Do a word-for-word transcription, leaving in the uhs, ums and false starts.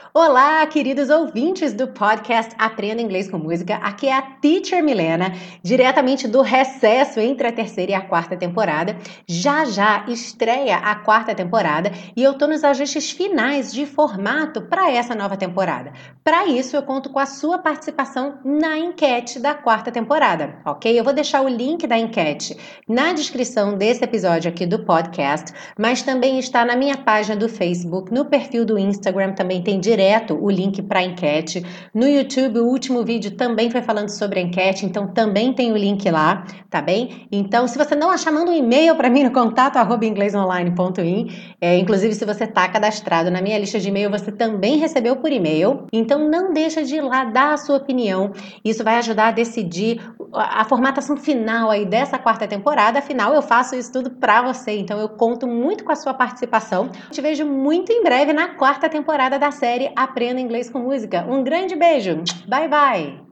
Olá, queridos ouvintes do podcast Aprenda Inglês com Música. Aqui é a Teacher Milena, diretamente do recesso entre a terceira e a quarta temporada. Já já estreia a quarta temporada e eu tô nos ajustes finais de formato para essa nova temporada. Para isso, eu conto com a sua participação na enquete da quarta temporada, ok? Eu vou deixar o link da enquete na descrição desse episódio aqui do podcast, mas também está na minha página do Facebook, no perfil do Instagram também tem direto o link para a enquete. No YouTube, o último vídeo também foi falando sobre a enquete, então também tem o link lá, tá bem? Então, se você não achar, manda um e-mail para mim no contato arroba inglesonline ponto in. É, inclusive, se você está cadastrado na minha lista de e-mail, você também recebeu por e-mail. Então, não deixa de ir lá dar a sua opinião. Isso vai ajudar a decidir a, a formatação final aí dessa quarta temporada. Afinal, eu faço isso tudo para você, então eu conto muito com a sua participação. Te vejo muito em breve na quarta temporada da série Aprenda Inglês com Música. Um grande beijo. Bye, bye.